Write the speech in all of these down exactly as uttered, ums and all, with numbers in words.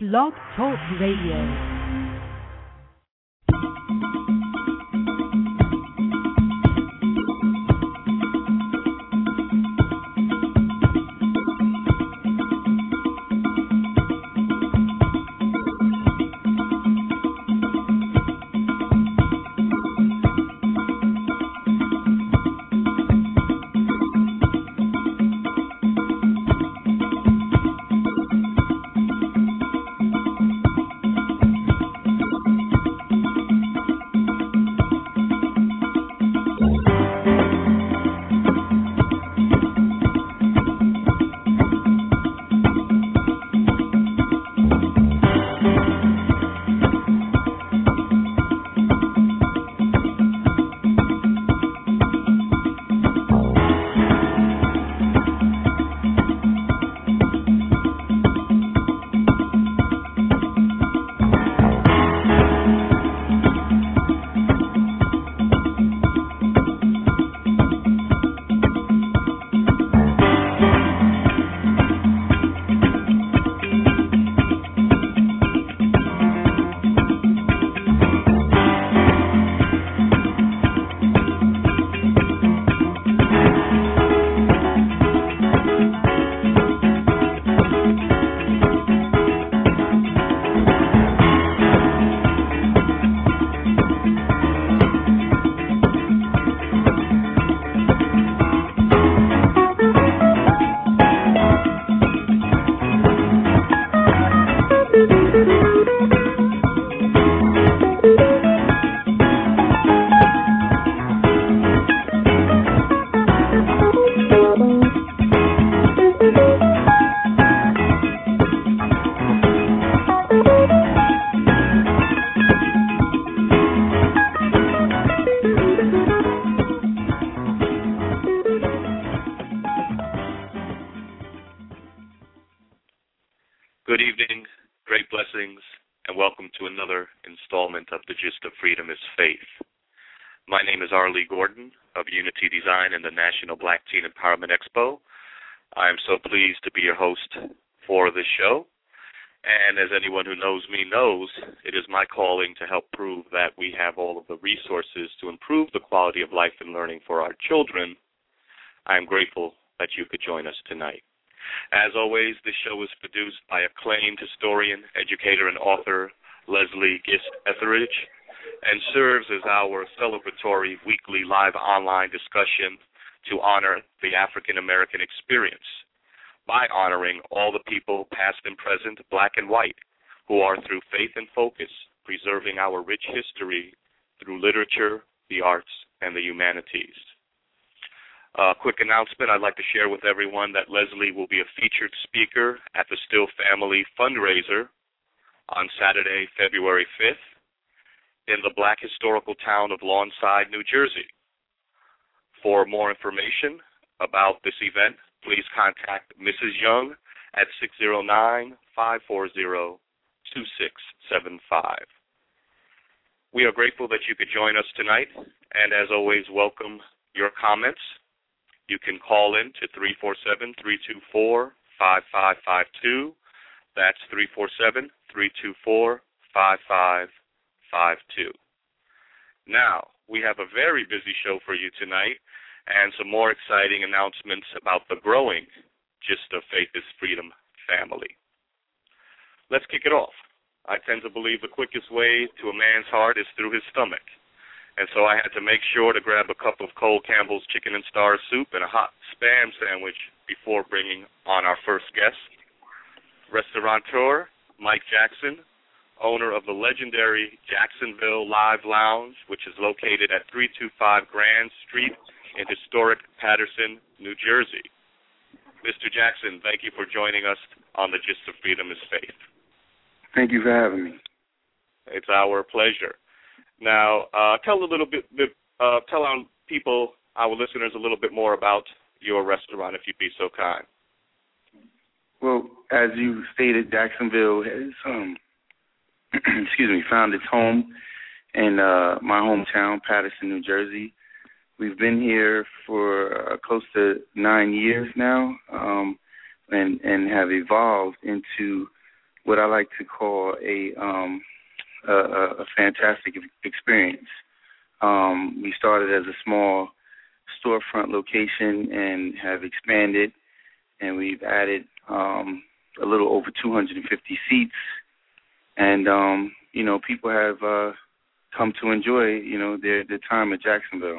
Blog Talk Radio. And the National Black Teen Empowerment Expo. I am so pleased to be your host for this show. And as anyone who knows me knows, it is my calling to help prove that we have all of the resources to improve the quality of life and learning for our children. I am grateful that you could join us tonight. As always, this show is produced by acclaimed historian, educator, and author Leslie Gist Etheridge, and serves as our celebratory weekly live online discussion to honor the African American experience by honoring all the people, past and present, black and white, who are, through faith and focus, preserving our rich history through literature, the arts, and the humanities. A quick announcement I'd like to share with everyone that Leslie will be a featured speaker at the Still Family fundraiser on Saturday, February fifth, in the Black historical town of Lawnside, New Jersey. For more information about this event, please contact Missus Young at six zero nine, five four zero, two six seven five. We are grateful that you could join us tonight, and as always, welcome your comments. You can call in to three four seven, three two four, five five five two. That's three four seven, three two four, five five five two. Now, we have a very busy show for you tonight and some more exciting announcements about the growing Gist of Faith is Freedom family. Let's kick it off. I tend to believe the quickest way to a man's heart is through his stomach, and so I had to make sure to grab a cup of Cole Campbell's Chicken and Star Soup and a hot Spam sandwich before bringing on our first guest, restaurateur Mike Jackson, owner of the legendary Jacksonville Live Lounge, which is located at three two five Grand Street in historic Paterson, New Jersey. Mister Jackson, thank you for joining us on the Gist of Freedom is Faith. Thank you for having me. It's our pleasure. Now, uh, tell a little bit, uh, tell our people, our listeners, a little bit more about your restaurant, if you'd be so kind. Well, as you stated, Jacksonville has um, excuse me, found its home in uh, my hometown, Paterson, New Jersey. We've been here for uh, close to nine years now, um, and and have evolved into what I like to call a um, a, a, a fantastic experience. Um, we started as a small storefront location and have expanded, and we've added um, a little over two hundred fifty seats, and um, you know, people have uh, come to enjoy, you know, their their time at Jacksonville.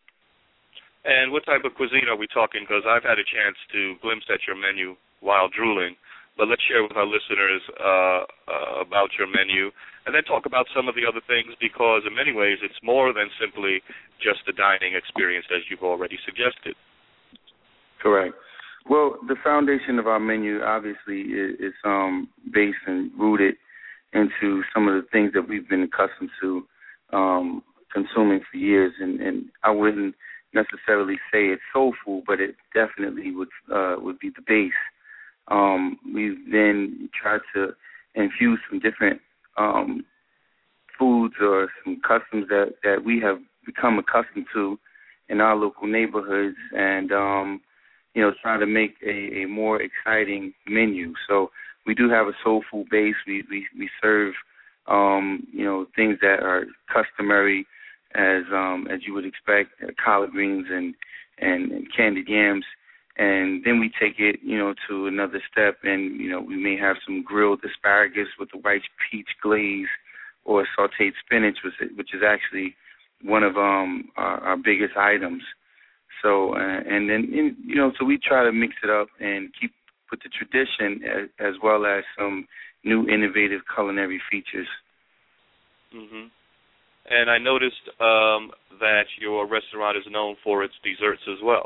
And what type of cuisine are we talking? Because I've had a chance to glimpse at your menu while drooling. But let's share with our listeners uh, uh, about your menu, and then talk about some of the other things, because in many ways it's more than simply just a dining experience, as you've already suggested. Correct. Well, the foundation of our menu obviously is, is um, based and rooted into some of the things that we've been accustomed to um, consuming for years, and, and I wouldn't necessarily say it's soul food, but it definitely would uh, would be the base. Um, we've then tried to infuse some different um, foods or some customs that, that we have become accustomed to in our local neighborhoods, and um, you know, try to make a, a more exciting menu. So we do have a soul food base. We we, we serve um, you know, things that are customary, as um, as you would expect, uh, collard greens and, and, and candied yams. And then we take it, you know, to another step, and, you know, we may have some grilled asparagus with a white peach glaze, or sautéed spinach, which is, which is actually one of um, our, our biggest items. So, uh, and then, in, you know, so we try to mix it up and keep with the tradition, as, as well as some new innovative culinary features. Mm-hmm. And I noticed um, that your restaurant is known for its desserts as well.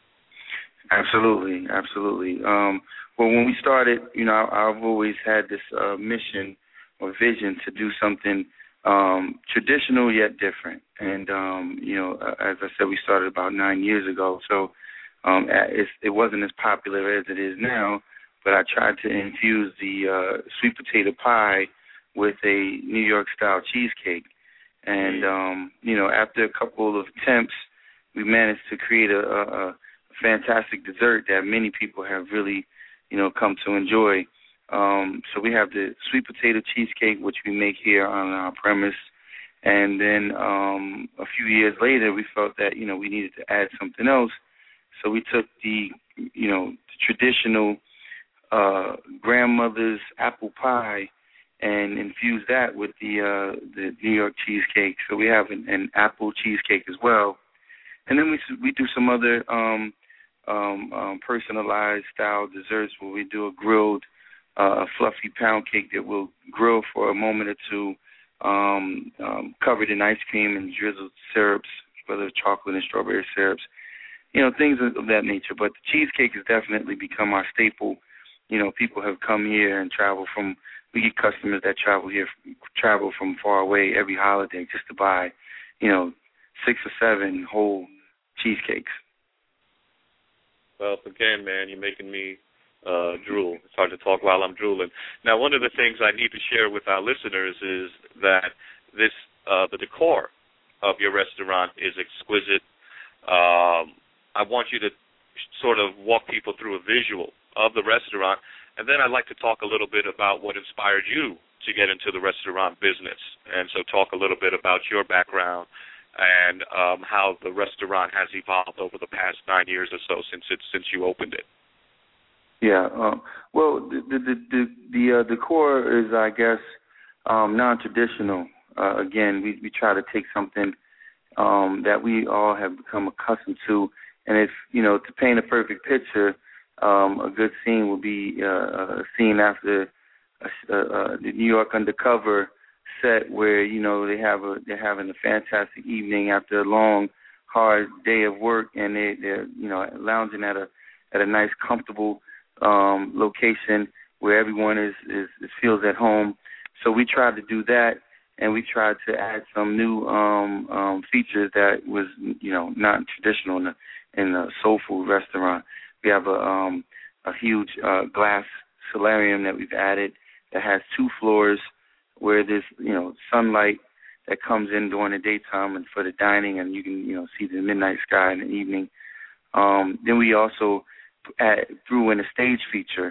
Absolutely, absolutely. Um, well, when we started, you know, I've always had this uh, mission or vision to do something um, traditional yet different. And, um, you know, uh, as I said, we started about nine years ago, so um, it's, it wasn't as popular as it is now, but I tried to infuse the uh, sweet potato pie with a New York-style cheesecake. And, um, you know, after a couple of attempts, we managed to create a, a, a fantastic dessert that many people have really, you know, come to enjoy. Um, so we have the sweet potato cheesecake, which we make here on our premise. And then um, a few years later, we felt that, you know, we needed to add something else. So we took the, you know, the traditional uh, grandmother's apple pie and infused that with the uh, the New York cheesecake. So we have an, an apple cheesecake as well. And then we we do some other um, um, um, personalized style desserts where we do a grilled, uh, fluffy pound cake that we'll grill for a moment or two, um, um, covered in ice cream and drizzled syrups, whether chocolate and strawberry syrups, you know, things of, of that nature. But the cheesecake has definitely become our staple. You know, people have come here and travel from, we get customers that travel here, travel from far away every holiday just to buy, you know, six or seven whole cheesecakes. Well, again, man, you're making me uh, drool. It's hard to talk while I'm drooling. Now, one of the things I need to share with our listeners is that this, uh, the decor of your restaurant is exquisite. Um, I want you to sort of walk people through a visual of the restaurant, and then I'd like to talk a little bit about what inspired you to get into the restaurant business. And so talk a little bit about your background and um, how the restaurant has evolved over the past nine years or so since it since you opened it. Yeah, um, well, the the the, the, the uh, decor is, I guess, um, non-traditional. Uh, again, we we try to take something um, that we all have become accustomed to, and if you know, to paint a perfect picture, um, a good scene would be uh, a scene after uh, uh, the New York Undercover set, where you know they have a they're having a fantastic evening after a long, hard day of work, and they they're you know lounging at a at a nice, comfortable um, location where everyone is, is is feels at home. So we tried to do that, and we tried to add some new um, um, features that was you know not traditional in a, in a soul food restaurant. We have a um, a huge uh, glass solarium that we've added that has two floors, where there's, you know, sunlight that comes in during the daytime and for the dining, and you can, you know, see the midnight sky in the evening. Um, then we also add, threw in a stage feature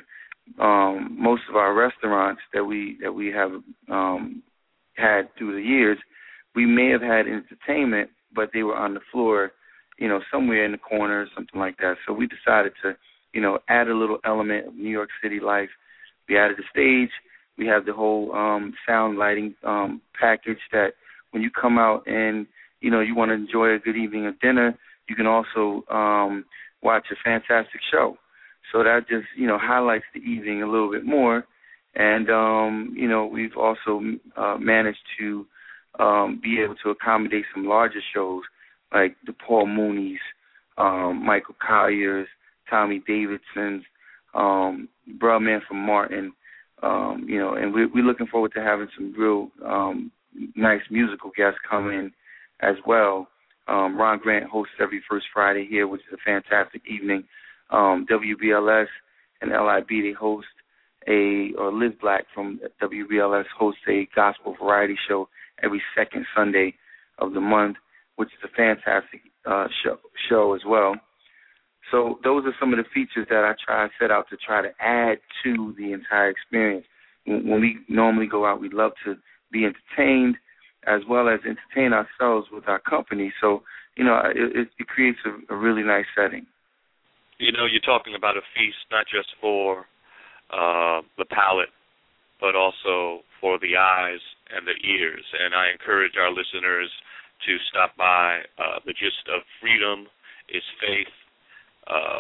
um, most of our restaurants that we that we have um, had through the years, we may have had entertainment, but they were on the floor, you know, somewhere in the corner or something like that. So we decided to, you know, add a little element of New York City life. We added the stage. We have the whole um, sound lighting um, package that when you come out and, you know, you want to enjoy a good evening of dinner, you can also um, watch a fantastic show. So that just, you know, highlights the evening a little bit more. And, um, you know, we've also uh, managed to um, be able to accommodate some larger shows like the Paul Mooney's, um, Michael Collier's, Tommy Davidson's, um, Bruh Man from Martin, um, you know, and we're, we're looking forward to having some real um, nice musical guests come in as well. Um, Ron Grant hosts every first Friday here, which is a fantastic evening. Um, W B L S and L I B, they host a, or Liz Black from W B L S hosts a gospel variety show every second Sunday of the month, which is a fantastic uh, show, show as well. So those are some of the features that I try set out to try to add to the entire experience. When we normally go out, we love to be entertained as well as entertain ourselves with our company. So, you know, it, it creates a, a really nice setting. You know, you're talking about a feast not just for uh, the palate, but also for the eyes and the ears. And I encourage our listeners to stop by uh, the Gist of Freedom is Faith, uh,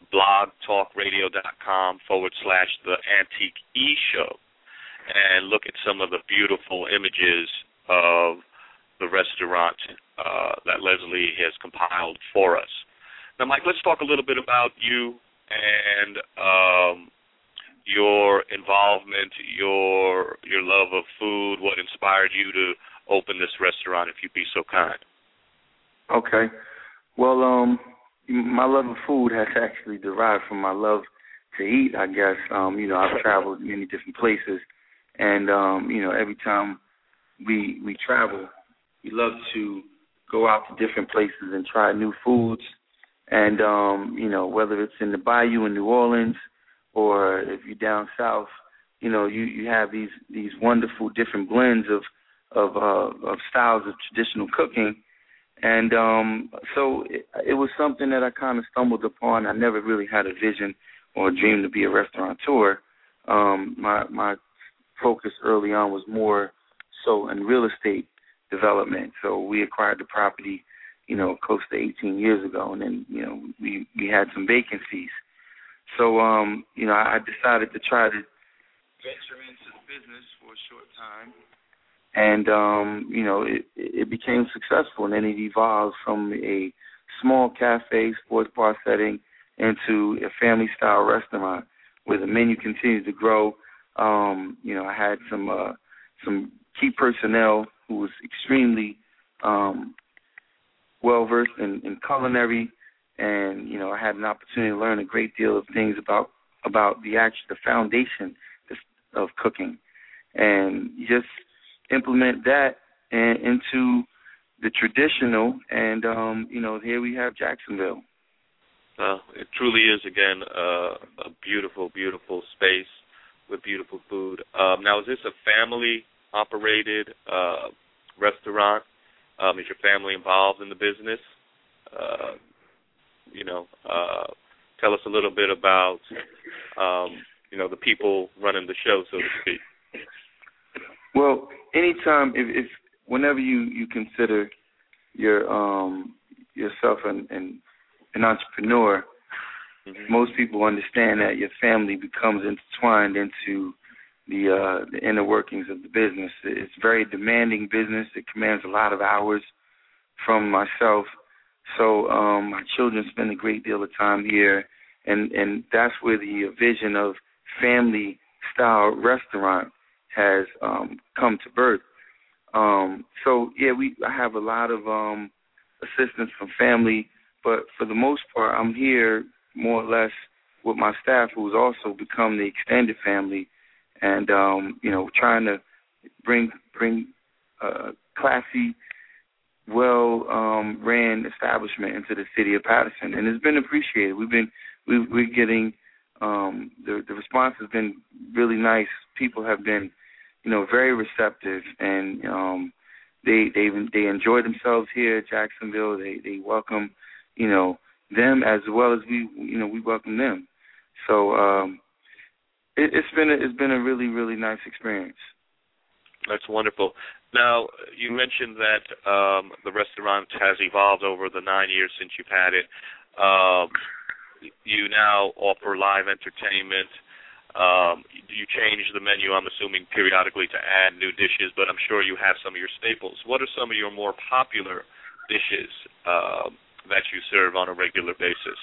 blogtalkradio.com forward slash the Antique E Show, and look at some of the beautiful images of the restaurant uh, that Leslie has compiled for us. Now, Mike, let's talk a little bit about you and um, your involvement, your your love of food, what inspired you to open this restaurant, if you'd be so kind. Okay. Well, um, my love of food has actually derived from my love to eat, I guess. Um, you know, I've traveled many different places, and, um, you know, every time we we travel, we love to go out to different places and try new foods. And, um, you know, whether it's in the Bayou in New Orleans or if you're down south, you know, you, you have these, these wonderful different blends of of, uh, of styles of traditional cooking. And um, so it, it was something that I kind of stumbled upon. I never really had a vision or a dream to be a restaurateur. Um, my, my focus early on was more so in real estate development. So we acquired the property, you know, close to eighteen years ago, and then, you know, we, we had some vacancies. So, um, you know, I decided to try to venture into the business for a short time. And, um, you know, it, it became successful, and then it evolved from a small cafe, sports bar setting into a family-style restaurant where the menu continued to grow. Um, you know, I had some uh, some key personnel who was extremely um, well-versed in, in culinary, and, you know, I had an opportunity to learn a great deal of things about, about the actual the foundation of cooking, and just implement that and into the traditional, and, um, you know, here we have Jacksonville. Well, it truly is, again, uh, a beautiful, beautiful space with beautiful food. Um, now, is this a family-operated uh, restaurant? Um, is your family involved in the business? Uh, you know, uh, tell us a little bit about, um, you know, the people running the show, so to speak. Well, anytime, if, if whenever you, you consider your um, yourself an, an, an entrepreneur, mm-hmm. most people understand that your family becomes intertwined into the uh, the inner workings of the business. It's a very demanding business. It commands a lot of hours from myself. So um, my children spend a great deal of time here, and, and that's where the vision of family-style restaurant has um, come to birth. Um, so, yeah, we I have a lot of um, assistance from family, but for the most part, I'm here more or less with my staff, who's also become the extended family, and, um, you know, trying to bring bring uh, classy, well-ran um, establishment into the city of Patterson, and it's been appreciated. We've been we, we're getting Um, the the response has been really nice. People have been, you know, very receptive, and um, they they they enjoy themselves here at Jacksonville. They they welcome, you know, them as well as we you know we welcome them. So um, it, it's been a, it's been a really really nice experience. That's wonderful. Now, you mentioned that um, the restaurant has evolved over the nine years since you've had it. Um, you now offer live entertainment. Um, you change the menu, I'm assuming, periodically to add new dishes, but I'm sure you have some of your staples. What are some of your more popular dishes uh, that you serve on a regular basis?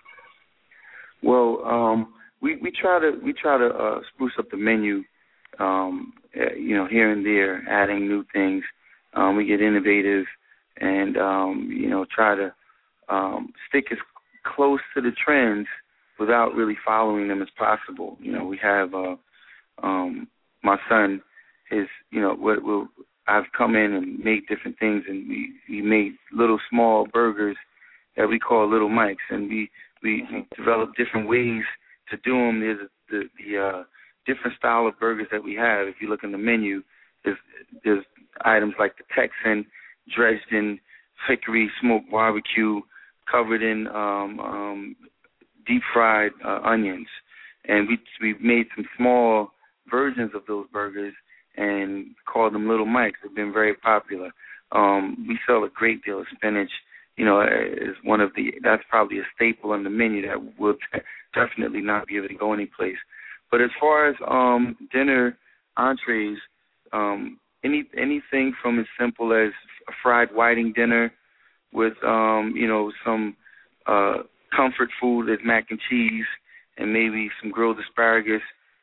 Well, um, we we try to we try to uh, spruce up the menu, um, you know, here and there, adding new things. Um, we get innovative, and um, you know, try to um, stick as close to the trends without really following them as possible. You know, we have uh, um, my son is you know what we'll, I've come in and made different things, and we we made little small burgers that we call Little Mikes, and we we, we developed different ways to do them. There's the the uh, different style of burgers that we have. If you look in the menu, there's there's items like the Texan, dredged in hickory smoked barbecue, covered in um, um, deep fried uh, onions, and we we've made some small versions of those burgers and called them Little Mikes. They've been very popular. Um, we sell a great deal of spinach. You know, is one of the that's probably a staple on the menu that will t- definitely not be able to go anyplace. But as far as um, dinner entrees, um, any anything from as simple as a fried whiting dinner with um, you know some uh, comfort food as mac and cheese and maybe some grilled asparagus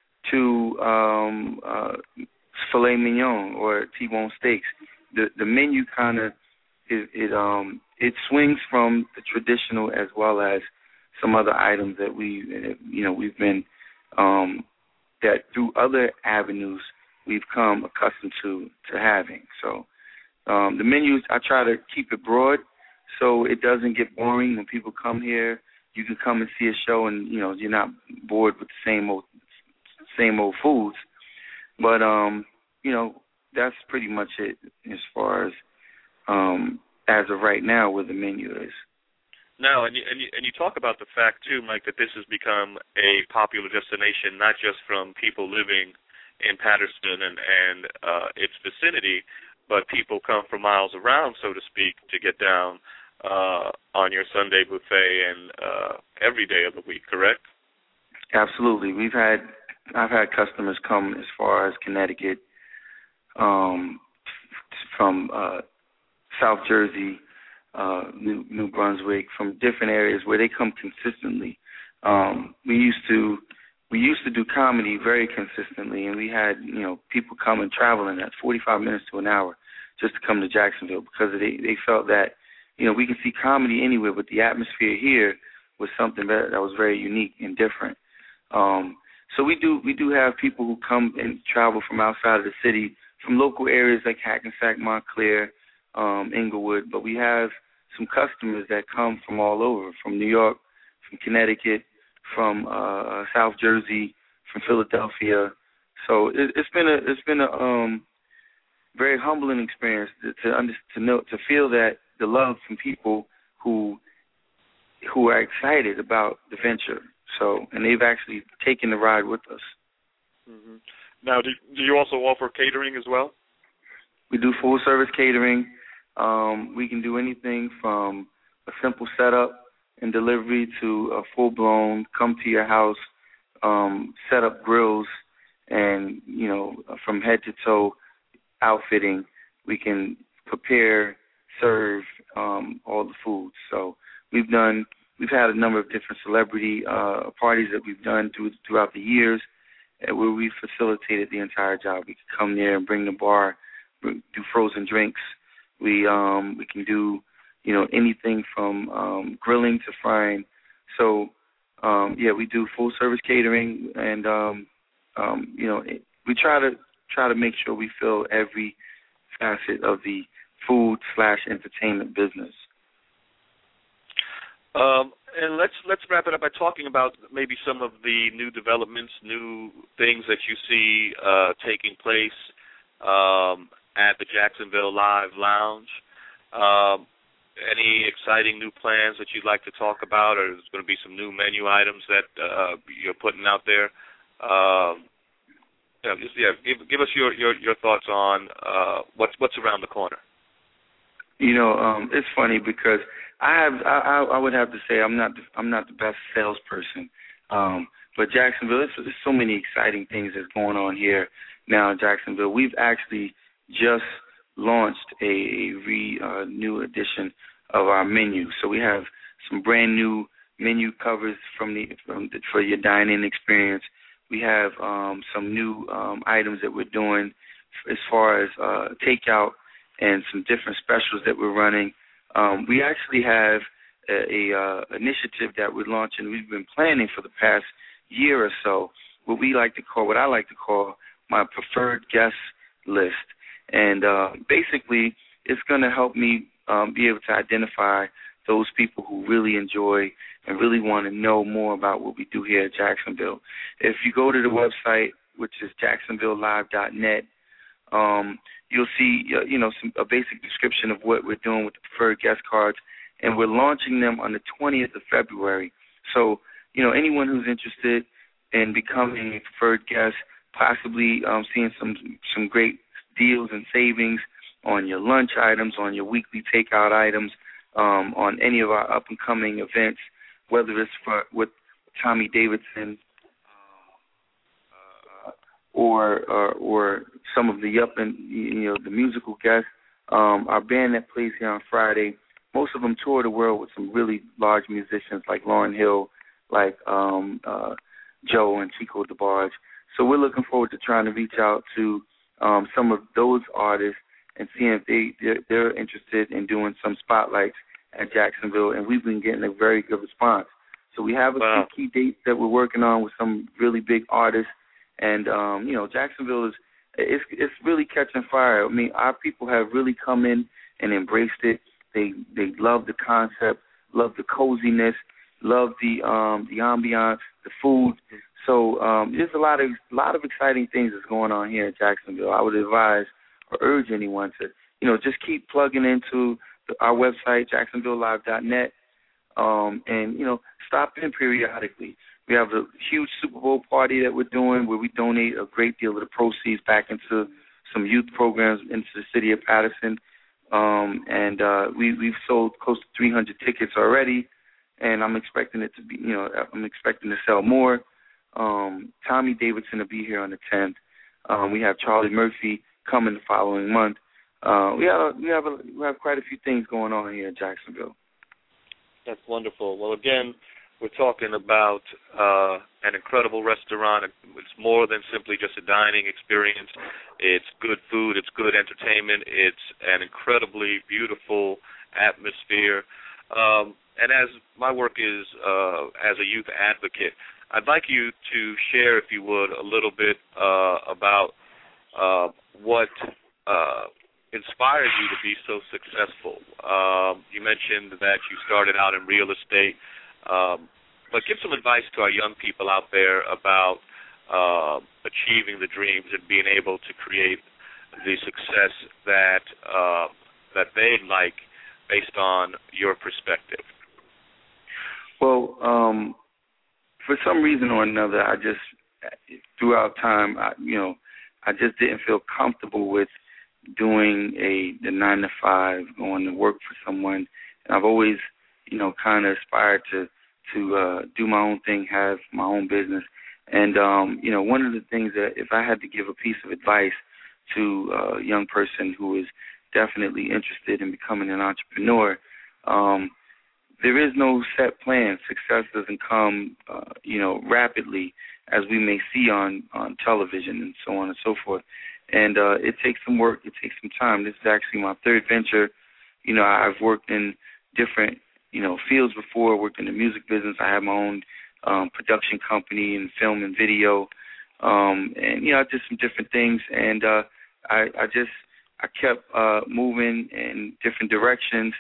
to um, uh, filet mignon or T-bone steaks. The the menu kind of it, it um it swings from the traditional as well as some other items that we you know we've been um, that through other avenues we've come accustomed to to having. So um, the menus I try to keep it broad so it doesn't get boring when people come here. You can come and see a show and you know you're not bored with the same old same old foods. But um, you know that's pretty much it as far as um, as of right now where the menu is. No, and you, and you and you talk about the fact too, Mike, that this has become a popular destination not just from people living in Patterson and and uh, its vicinity, but people come from miles around, so to speak, to get down uh, on your Sunday buffet and uh, every day of the week. Correct? Absolutely. We've had I've had customers come as far as Connecticut, um, from uh, South Jersey, uh, New, New Brunswick, from different areas where they come consistently. Um, we used to we used to do comedy very consistently, and we had you know people come and traveling at forty-five minutes to an hour just to come to Jacksonville because they they felt that you know we can see comedy anywhere, but the atmosphere here was something that, that was very unique and different. Um, so we do we do have people who come and travel from outside of the city, from local areas like Hackensack, Montclair, um, Inglewood, but we have some customers that come from all over, from New York, from Connecticut, from uh, South Jersey, from Philadelphia. So it, it's been a it's been a um, very humbling experience to to, under, to know to feel that the love from people who who are excited about the venture. So, and they've actually taken the ride with us. Mm-hmm. Now, do, do you also offer catering as well? We do full service catering. Um, we can do anything from a simple setup and delivery to a full blown come to your house, um, set up grills, and you know from head to toe outfitting. We can prepare, serve um, all the foods. So we've done. We've had a number of different celebrity uh, parties that we've done through, throughout the years uh, where we facilitated the entire job. We could come there and bring the bar, do frozen drinks. We um, we can do, you know, anything from um, grilling to frying. So, um, yeah, we do full service catering, and um, um, you know, it, we try to try to make sure we fill every facet of the food slash entertainment business. Um, and let's let's wrap it up by talking about maybe some of the new developments, new things that you see uh, taking place um, at the Jacksonville Live Lounge. Um, any exciting new plans that you'd like to talk about, or there's going to be some new menu items that uh, you're putting out there? Um, yeah, just, yeah, give, give us your, your, your thoughts on uh, what's what's around the corner. You know, um, it's funny because I have I, I would have to say I'm not the, I'm not the best salesperson, um, but Jacksonville, there's, there's so many exciting things that's going on here now in Jacksonville. We've actually just launched a, a re uh, new edition of our menu, so we have some brand new menu covers from the, from the for your dine-in experience. We have um, some new um, items that we're doing as far as uh, takeout and some different specials that we're running. Um, we actually have a, a uh, initiative that we're launching. We've been planning for the past year or so, what we like to call, what I like to call my preferred guest list. And uh, basically, it's going to help me um, be able to identify those people who really enjoy and really want to know more about what we do here at Jacksonville. If you go to the website, which is jacksonville live dot net, um, you'll see, uh, you know, some, a basic description of what we're doing with the preferred guest cards, and we're launching them on the twentieth of February. So, you know, anyone who's interested in becoming a preferred guest, possibly um, seeing some some great deals and savings on your lunch items, on your weekly takeout items, um, on any of our up-and-coming events, whether it's for, with Tommy Davidson uh, or, or or some of the up and you know the musical guests. Um, our band that plays here on Friday, most of them tour the world with some really large musicians like Lauryn Hill, like um, uh, Joe and Chico DeBarge. So we're looking forward to trying to reach out to um, some of those artists and seeing if they they're, they're interested in doing some spotlights at Jacksonville, and we've been getting a very good response. So we have a wow. few key dates that we're working on with some really big artists, and um, you know, Jacksonville is it's it's really catching fire. I mean, our people have really come in and embraced it. They they love the concept, love the coziness, love the um, the ambiance, the food. So um, there's a lot of a lot of exciting things that's going on here in Jacksonville. I would advise or urge anyone to you know just keep plugging into the, our website jacksonville live dot net, um, and you know stop in periodically. We have a huge Super Bowl party that we're doing where we donate a great deal of the proceeds back into some youth programs into the city of Patterson. Um, and uh, we, we've sold close to three hundred tickets already, and I'm expecting it to be, you know, I'm expecting to sell more. Um, Tommy Davidson will be here on the tenth. Um, we have Charlie Murphy coming the following month. Uh, we have we have a, we have quite a few things going on here in Jacksonville. That's wonderful. Well, again, we're talking about uh, an incredible restaurant. It's more than simply just a dining experience. It's good food. It's good entertainment. It's an incredibly beautiful atmosphere. Um, and as my work is uh, as a youth advocate, I'd like you to share, if you would, a little bit uh, about uh, what uh, inspired you to be so successful. Um, you mentioned that you started out in real estate. Um, but give some advice to our young people out there about uh, achieving the dreams and being able to create the success that uh, that they'd like based on your perspective. Well, um, for some reason or another, I just throughout time, I, you know, I just didn't feel comfortable with doing a the nine to five, going to work for someone, and I've always you know, kind of aspired to to uh, do my own thing, have my own business. And, um, you know, one of the things that if I had to give a piece of advice to a young person who is definitely interested in becoming an entrepreneur, um, there is no set plan. Success doesn't come, uh, you know, rapidly as we may see on, on television and so on and so forth. And uh, it takes some work. It takes some time. This is actually my third venture. You know, I've worked in different you know, fields before. I worked in the music business. I had my own um, production company and film and video, um, and you know, I did some different things. And uh, I, I just I kept uh, moving in different directions,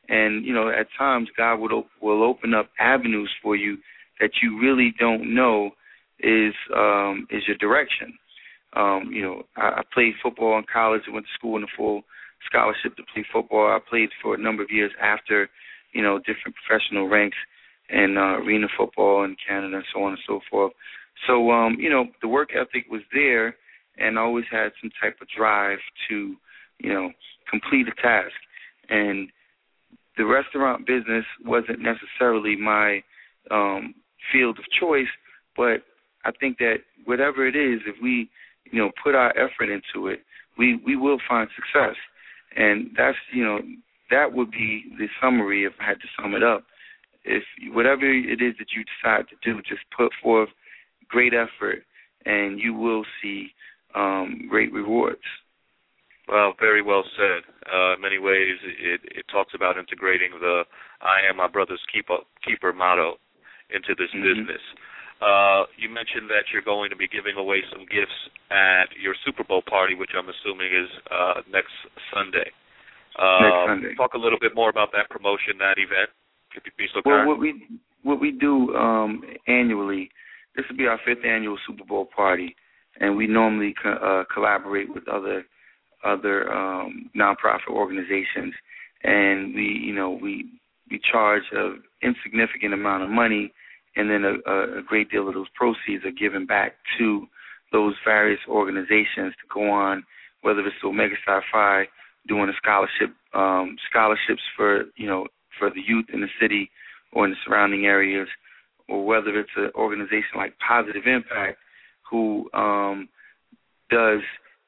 And, you know, at times God will, op- will open up avenues for you that you really don't know is um, is your direction. Um, you know, I, I played football in college. I went to school in a full scholarship to play football. I played for a number of years after, you know, different professional ranks in uh, arena football in Canada and so on and so forth. So, um, you know, the work ethic was there, and I always had some type of drive to, you know, complete a task. And the restaurant business wasn't necessarily my um, field of choice, but I think that whatever it is, if we, you know, put our effort into it, we, we will find success. And that's, you know, that would be the summary if I had to sum it up. If whatever it is that you decide to do, just put forth great effort, and you will see um, great rewards. Well, very well said. Uh, in many ways, it, it talks about integrating the I am my brother's keeper, keeper motto into this mm-hmm. business. Uh, you mentioned that you're going to be giving away some gifts at your Super Bowl party, which I'm assuming is uh, next Sunday. Uh, next Sunday. Talk a little bit more about that promotion, that event. Could you be so well, kind? what we what we do um, annually, this will be our fifth annual Super Bowl party, and we normally co- uh, collaborate with other other um, nonprofit organizations, and we you know we we charge an insignificant amount of money. And then a, a great deal of those proceeds are given back to those various organizations to go on, whether it's to Omega Psi Phi, doing a scholarship, um, scholarships for, you know, for the youth in the city or in the surrounding areas, or whether it's an organization like Positive Impact, who um, does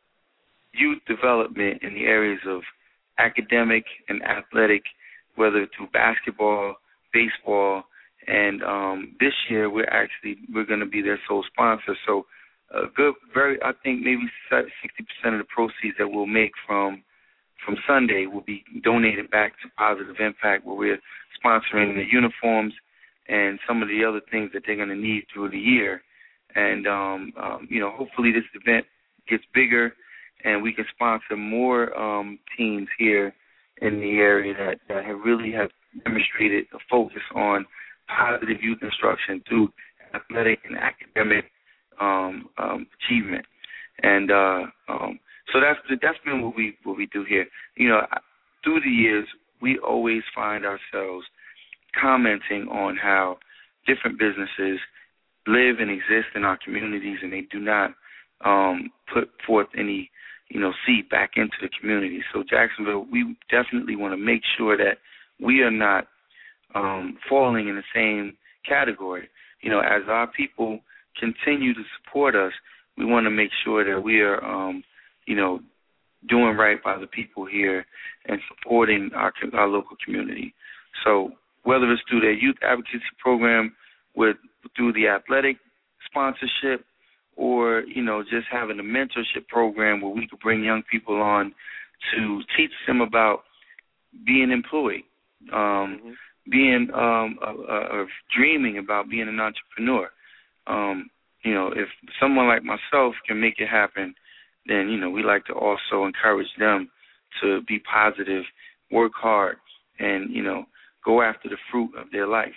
youth development in the areas of academic and athletic, whether through basketball, baseball. And um, this year, we're actually we're going to be their sole sponsor. So, a good, very, I think maybe sixty percent of the proceeds that we'll make from from Sunday will be donated back to Positive Impact, where we're sponsoring the uniforms and some of the other things that they're going to need through the year. And um, um, you know, hopefully, this event gets bigger, and we can sponsor more um, teams here in the area that, that have really have demonstrated a focus on positive youth instruction through athletic and academic um, um, achievement, and uh, um, so that's that's been what we what we do here. You know, through the years, we always find ourselves commenting on how different businesses live and exist in our communities, and they do not um, put forth any you know seed back into the community. So Jacksonville, we definitely want to make sure that we are not Um, falling in the same category. You know, as our people continue to support us, we want to make sure that we are, um, you know, doing right by the people here and supporting our our local community. So whether it's through their youth advocacy program, with through the athletic sponsorship, or, you know, just having a mentorship program where we could bring young people on to teach them about being employed, um, mm-hmm. being um, uh, uh, dreaming about being an entrepreneur. Um, you know, if someone like myself can make it happen, then, you know, we like to also encourage them to be positive, work hard, and, you know, go after the fruit of their life.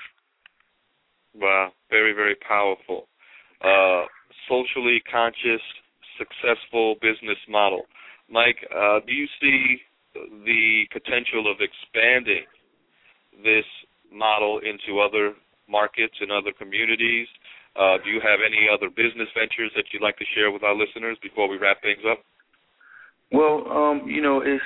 Wow, very, very powerful. Uh, socially conscious, successful business model. Mike, uh, do you see the potential of expanding this model into other markets and other communities? Uh, do you have any other business ventures that you'd like to share with our listeners before we wrap things up? Well, um, you know, it's,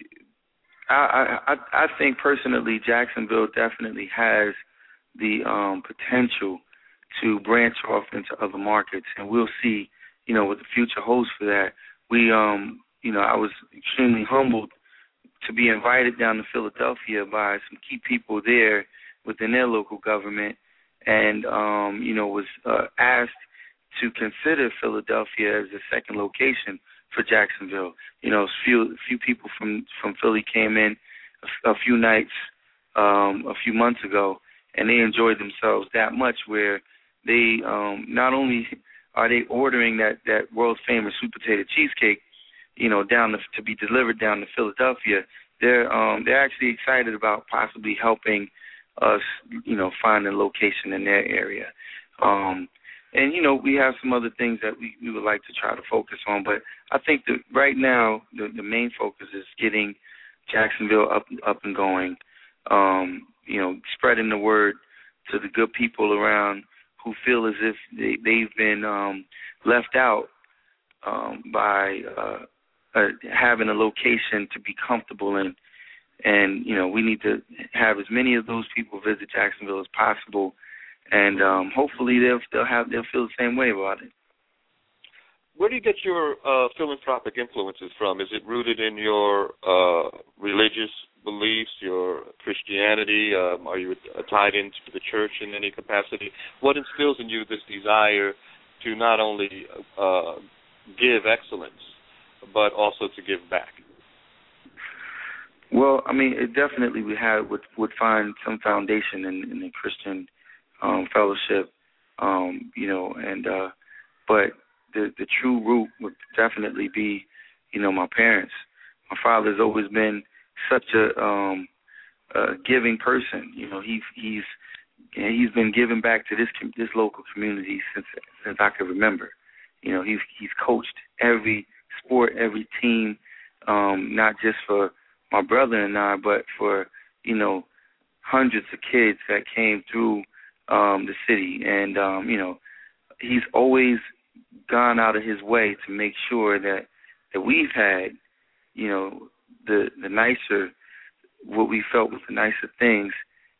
I, I, I think personally Jacksonville definitely has the um, potential to branch off into other markets, and we'll see, you know, what the future holds for that. We, um, you know, I was extremely humbled to be invited down to Philadelphia by some key people there within their local government, and, um, you know, was uh, asked to consider Philadelphia as a second location for Jacksonville. You know, a few, few people from, from Philly came in a, a few nights, um, a few months ago, and they enjoyed themselves that much where they um, not only are they ordering that, that world-famous sweet potato cheesecake, you know, down to, to be delivered down to Philadelphia, they're um, they're actually excited about possibly helping us, you know, find a location in their area. Um, and, you know, we have some other things that we, we would like to try to focus on. But I think that right now the, the main focus is getting Jacksonville up up and going, um, you know, spreading the word to the good people around who feel as if they, they've been um, left out um, by uh, uh, having a location to be comfortable in. And, you know, we need to have as many of those people visit Jacksonville as possible. And um, hopefully they'll, they'll, have, they'll feel the same way about it. Where do you get your uh, philanthropic influences from? Is it rooted in your uh, religious beliefs, your Christianity? Um, are you tied into the church in any capacity? What instills in you this desire to not only uh, give excellence, but also to give back? Well, I mean, it definitely we have would would find some foundation in, in the Christian um, fellowship, um, you know, and uh, but the the true root would definitely be, you know, my parents. My father's always been such a, um, a giving person. You know, he he's he's been giving back to this this local community since since I can remember. You know, he's he's coached every sport, every team, um, not just for my brother and I, but for, you know, hundreds of kids that came through um, the city. And, um, you know, he's always gone out of his way to make sure that, that we've had, you know, the the nicer, what we felt was the nicer things,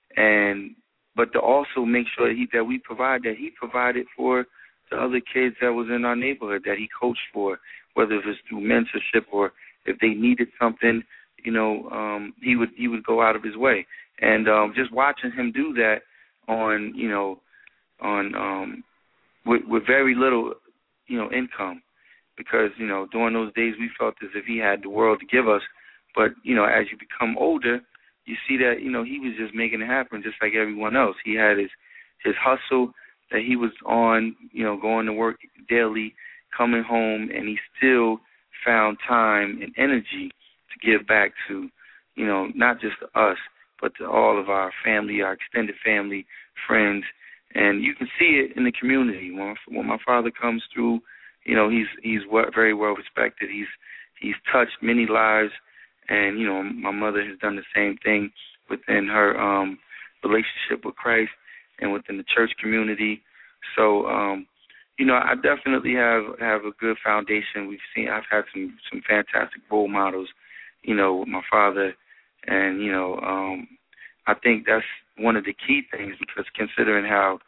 and but to also make sure that, he, that we provide, that he provided for the other kids that was in our neighborhood, that he coached for, whether it was through mentorship or if they needed something, you know, um, he would he would go out of his way. And um, just watching him do that on, you know, on um, with, with very little, you know, income, because, you know, during those days we felt as if he had the world to give us. But, you know, as you become older, you see that, you know, he was just making it happen just like everyone else. He had his, his hustle that he was on, you know, going to work daily, coming home, and he still found time and energy to give back to, you know, not just to us, but to all of our family, our extended family, friends. And you can see it in the community. When, when my father comes through, you know, he's he's very well respected. He's he's touched many lives, and, you know, my mother has done the same thing within her um, relationship with Christ and within the church community. So, um, you know, I definitely have, have a good foundation. We've seen, I've had some, some fantastic role models, you know, with my father, and, you know, um, I think that's one of the key things, because considering how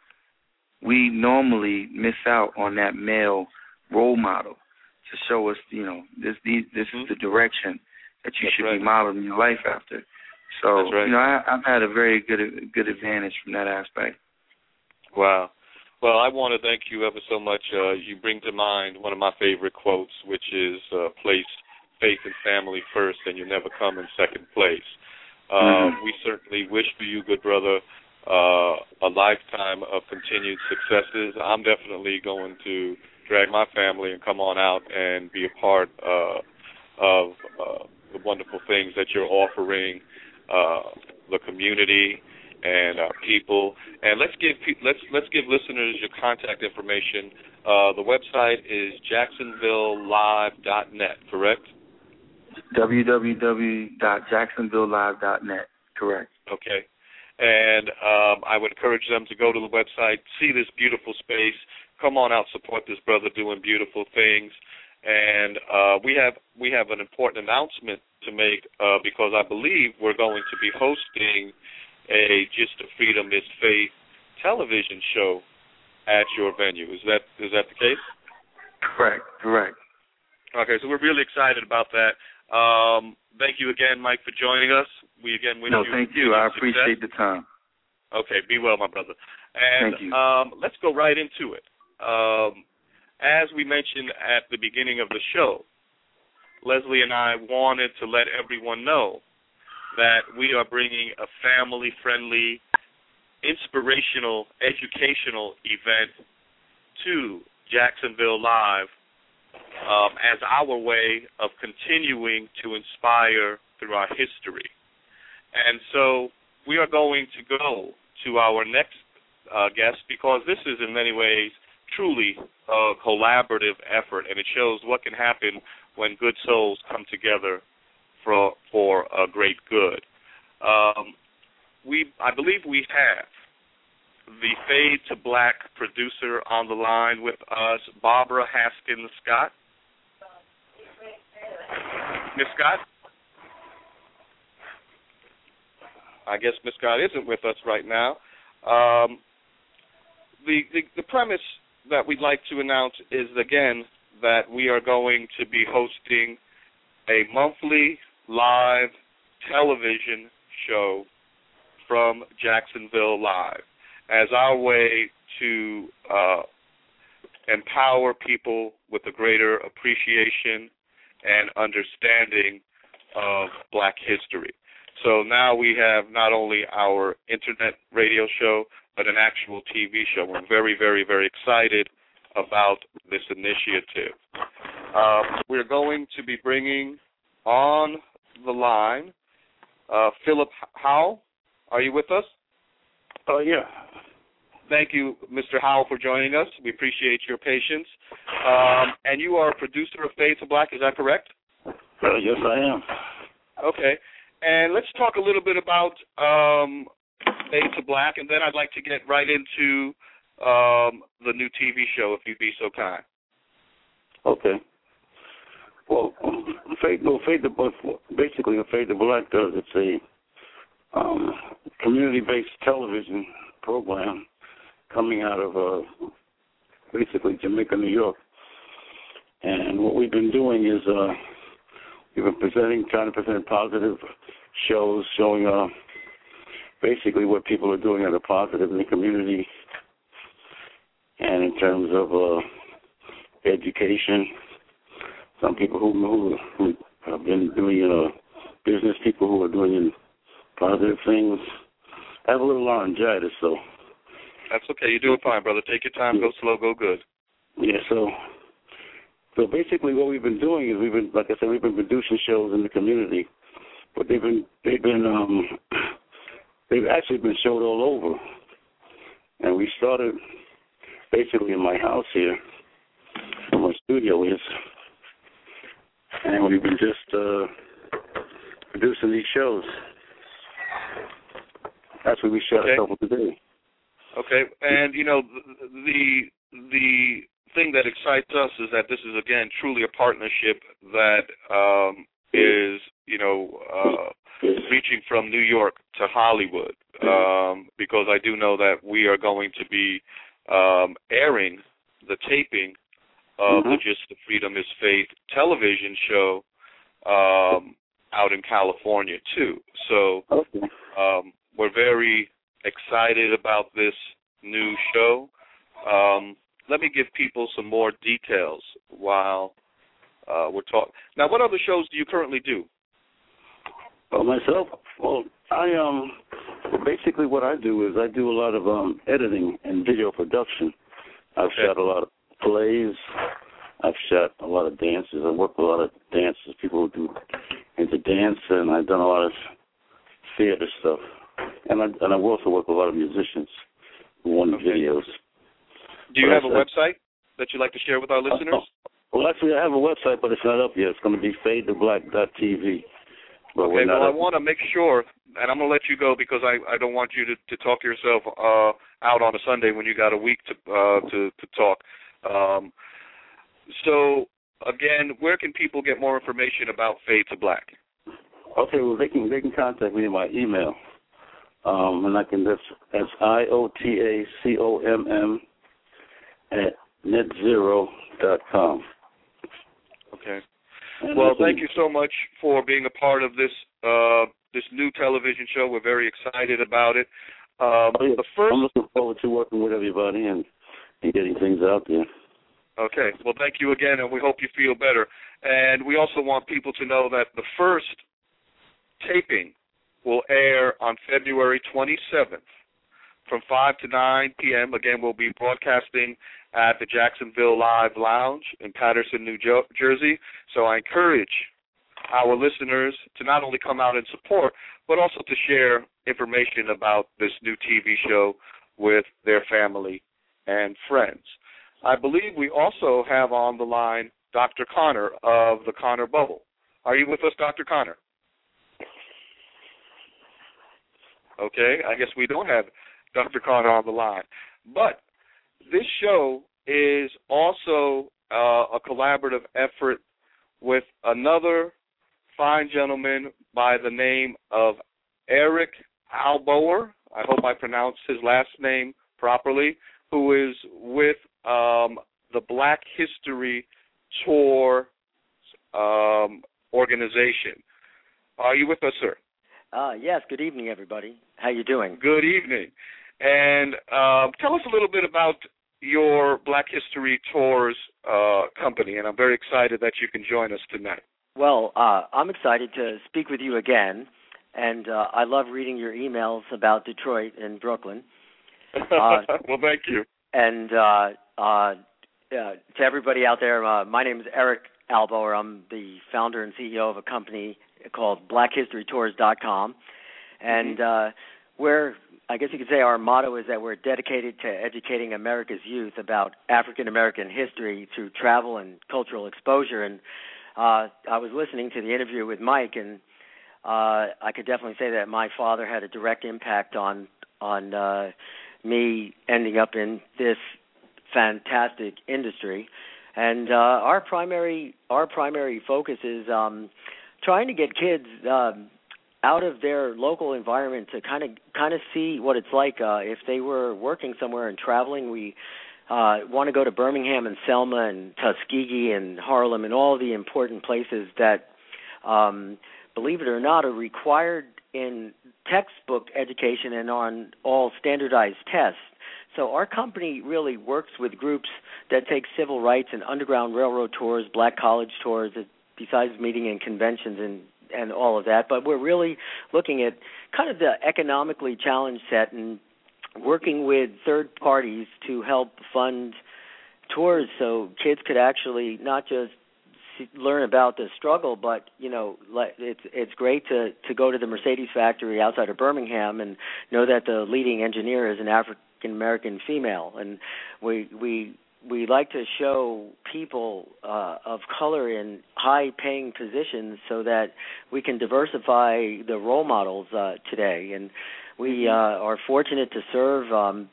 we normally miss out on that male role model to show us, you know, this this, this mm-hmm. is the direction that you that's should right. be modeling your life after. So, that's right. you know, I, I've had a very good good advantage from that aspect. Wow. Well, I want to thank you ever so much. Uh, you bring to mind one of my favorite quotes, which is uh, place faith and family first, and you never come in second place. Uh, mm-hmm. We certainly wish for you, good brother, uh, a lifetime of continued successes. I'm definitely going to drag my family and come on out and be a part uh, of uh, the wonderful things that you're offering uh, the community and our people. And let's give let's let's give listeners your contact information. Uh, the website is jacksonville live dot net, correct? w w w dot jacksonville live dot net, correct. Okay. And um, I would encourage them to go to the website, see this beautiful space, come on out, support this brother doing beautiful things. And uh, we have we have an important announcement to make uh, because I believe we're going to be hosting a Just the Freedom is Faith television show at your venue. Is that is that the case? Correct, correct. Okay, so we're really excited about that. Um, thank you again, Mike, for joining us. We again wish no, you. No, thank you. I appreciate the time. Okay, be well, my brother. And thank you. Um, let's go right into it. Um, as we mentioned at the beginning of the show, Leslie and I wanted to let everyone know that we are bringing a family-friendly, inspirational, educational event to Jacksonville Live um, as our way of continuing to inspire through our history. And so we are going to go to our next uh, guest because this is in many ways truly a collaborative effort, and it shows what can happen when good souls come together for for a great good. Um, we, I believe we have the Fade to Black producer on the line with us, Barbara Haskins Scott. Miss Scott? I guess Miss Scott isn't with us right now. Um, the, the the premise that we'd like to announce is, again, that we are going to be hosting a monthly live television show from Jacksonville Live as our way to uh, empower people with a greater appreciation and understanding of black history. So now we have not only our internet radio show, but an actual T V show. We're very, very, very excited about this initiative. Uh, we're going to be bringing on the line uh, Philip Howell. Are you with us? Oh, uh, yeah. Thank you, Mister Howell, for joining us. We appreciate your patience. Um, and you are a producer of Fade to Black, is that correct? Uh, yes, I am. Okay. And let's talk a little bit about um, Fade to Black, and then I'd like to get right into um, the new T V show, if you'd be so kind. Okay. Well, Fade, well, Fade to Black, basically, a Fade to Black does. It's a um, community-based television program coming out of uh, basically Jamaica, New York. And what we've been doing is uh, we've been presenting, trying to present positive shows showing uh, basically what people are doing that are positive in the community and in terms of uh, education. Some people who, who, who have been doing uh, business, people who are doing positive things. I have a little laryngitis, so. That's okay. You're doing fine, brother. Take your time. Go slow. Go good. Yeah, so so basically what we've been doing is we've been, like I said, we've been producing shows in the community, but they've been, they've been, um, they've actually been showed all over. And we started basically in my house here, where my studio is, and we've been just uh, producing these shows. That's what we shot okay. a couple today. Okay, and you know the the thing that excites us is that this is again truly a partnership that um, is you know uh, reaching from New York to Hollywood, um, because I do know that we are going to be um, airing the taping of mm-hmm. the Just the Freedom is Faith television show um, out in California too. So okay. um, we're very excited about this new show. Um, let me give people some more details while uh, we're talking. Now, what other shows do you currently do? Well, myself, well, I um, basically what I do is I do a lot of um, editing and video production. I've okay. shot a lot of plays. I've shot a lot of dances. I work with a lot of dancers, people who do into dance, and I've done a lot of theater stuff. And I and I also work with a lot of musicians who want okay. videos. Do you but have I, a website that you'd like to share with our listeners? Uh, well, actually, I have a website, but it's not up yet. It's going to be fade to black dot t v. But okay, well, I up. want to make sure, and I'm going to let you go because I, I don't want you to, to talk yourself uh, out on a Sunday when you got a week to uh, to, to talk. Um, so, again, where can people get more information about Fade to Black? Okay, well, they can they can contact me in my email. Um, and I can, that's, that's I O T A C O M M at net zero dot com. Okay. And well, thank you so much for being a part of this uh, this new television show. We're very excited about it. Um, oh, yeah. the first, I'm looking forward to working with everybody and, and getting things out there. Okay. Well, thank you again, and we hope you feel better. And we also want people to know that the first taping will air on February twenty-seventh from five to nine p.m. Again, we'll be broadcasting at the Jacksonville Live Lounge in Patterson, New Jo- Jersey. So I encourage our listeners to not only come out and support, but also to share information about this new T V show with their family and friends. I believe we also have on the line Doctor Connor of the Connor Bubble. Are you with us, Doctor Connor? Okay, I guess we don't have Doctor Connor on the line. But this show is also uh, a collaborative effort with another fine gentleman by the name of Eric Albauer. I hope I pronounced his last name properly, who is with um, the Black History Tour um, organization. Are you with us, sir? Uh, yes, good evening, everybody. How you doing? Good evening. And uh, tell us a little bit about your Black History Tours uh, company, and I'm very excited that you can join us tonight. Well, uh, I'm excited to speak with you again, and uh, I love reading your emails about Detroit and Brooklyn. Uh, well, thank you. And uh, uh, uh, to everybody out there, uh, my name is Eric Albauer. I'm the founder and C E O of a company called black history tours dot com, and mm-hmm. uh, we're, I guess you could say our motto is that we're dedicated to educating America's youth about African American history through travel and cultural exposure. And uh, I was listening to the interview with Mike, and uh, I could definitely say that my father had a direct impact on on uh, me ending up in this fantastic industry. And uh, our primary our primary focus is um, trying to get kids um, out of their local environment to kind of kind of see what it's like uh, if they were working somewhere and traveling. We uh, want to go to Birmingham and Selma and Tuskegee and Harlem and all the important places that, um, believe it or not, are required in textbook education and on all standardized tests. So our company really works with groups that take civil rights and Underground Railroad tours, black college tours, besides meeting in conventions and, and all of that. But we're really looking at kind of the economically challenged set and working with third parties to help fund tours so kids could actually not just learn about the struggle, but, you know, it's it's great to, to go to the Mercedes factory outside of Birmingham and know that the leading engineer is an African-American female. And we we we like to show people uh, of color in high-paying positions so that we can diversify the role models uh, today. And we uh, are fortunate to serve um,